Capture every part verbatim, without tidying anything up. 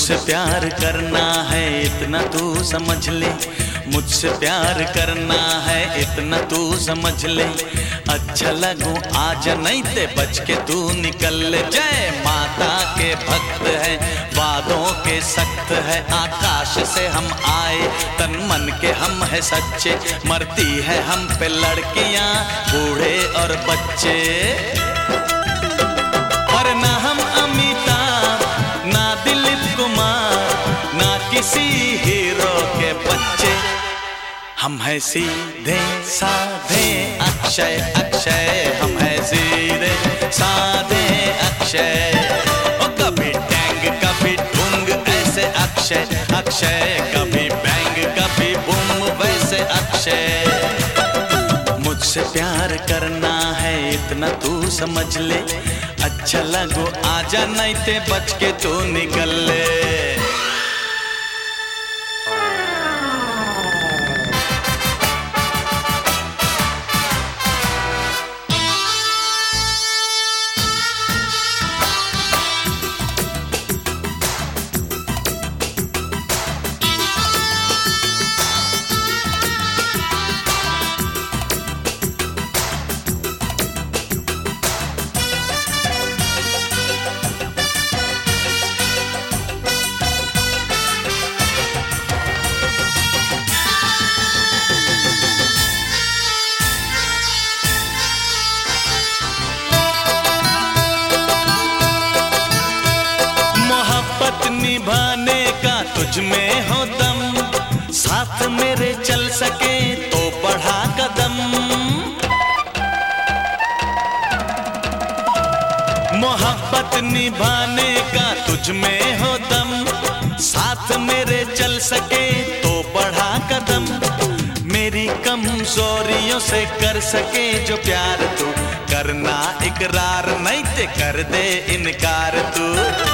मुझसे प्यार करना है इतना तू समझ ले, मुझसे प्यार करना है इतना तू समझ ले। अच्छा लगूं आजा नहीं ते बच के तू निकल ले। जय माता के भक्त है, वादों के सख्त है, आकाश से हम आए तन मन के हम है सच्चे। मरती है हम पे लड़कियां बूढ़े और बच्चे, और ना हम अमिताभ ना दिलीप कुमार ना किसी हीरो के बच्चे। हम है सीधे साधे अक्षय अक्षय, हम है सीधे साधे अक्षय। ओ कभी टैंग कभी ढूंग ऐसे अक्षय अक्षय, कभी बैंग कभी बूम वैसे अक्षय। मुझसे प्यार करना है इतना तू समझ ले। अच्छा लगो आजा नहीं ते बच के तू निकल ले। निभाने का तुझ में हो दम, साथ मेरे चल सके तो बढ़ा कदम। मोहब्बत निभाने का तुझ में हो दम, साथ मेरे चल सके तो बढ़ा कदम। मेरी कमजोरियों से कर सके जो प्यार तू, करना इकरार नहीं ते कर दे इनकार तू।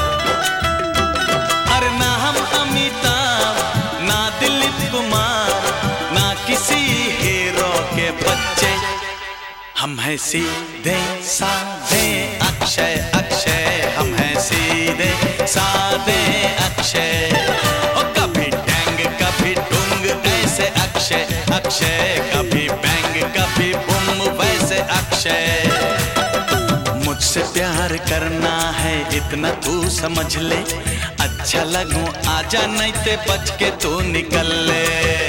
अरे ना हम अमिताभ ना दिलीप कुमार ना किसी हीरो के बच्चे। हम है सीधे साधे अक्षय अक्षय, हम है सीधे साधे अक्षय। ओ कभी टैंग कभी डूंग ऐसे अक्षय अक्षय, कभी बैंग कभी बूम वैसे अक्षय। मुझसे प्यार करना है इतना तू समझ ले। अच्छा लगूं आजा नहीं ते बच के तू निकल ले।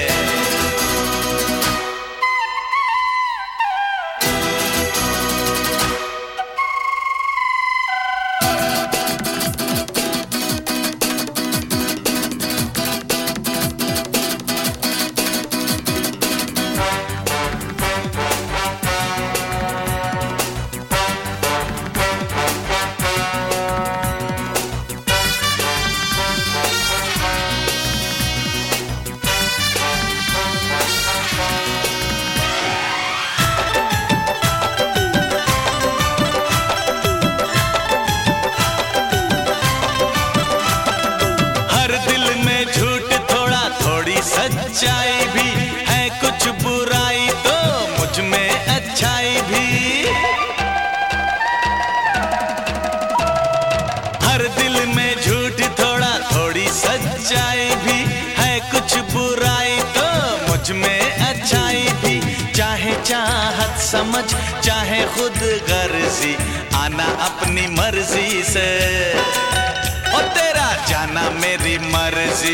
सच्चाई भी है कुछ बुराई तो मुझ में अच्छाई भी। हर दिल में झूठ थोड़ा थोड़ी सच्चाई भी है कुछ बुराई तो मुझ में अच्छाई भी। चाहे चाहत समझ चाहे खुद गर्जी, आना अपनी मर्जी से और तेरा जाना मेरी मर्जी।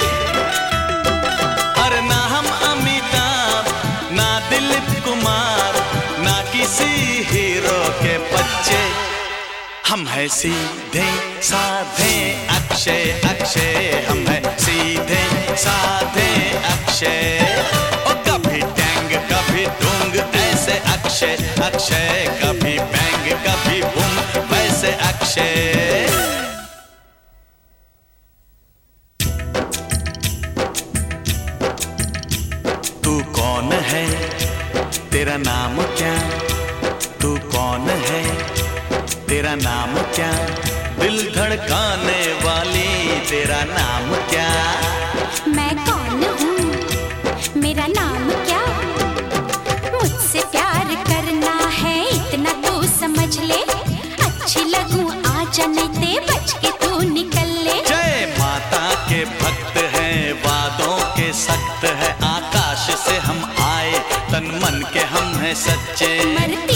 और ना हम अमिताभ ना दिलीप कुमार ना किसी हीरो के बच्चे। हम है सीधे साधे अक्षय अक्षय, हम है सीधे साधे अक्षय। ओ कभी टैंग कभी डूंग ऐसे अक्षय अक्षय, कभी बैंग कभी बूम वैसे अक्षय। कौन है तेरा नाम क्या, तू कौन है तेरा नाम क्या, दिल धड़काने वाली तेरा नाम क्या। मैं कौन हूँ मेरा नाम क्या, मुझसे प्यार करना है इतना तू समझ ले। अच्छी लगूं आजा नहीं ते बच के तू निकल ले। जय माता सच्चे। मरती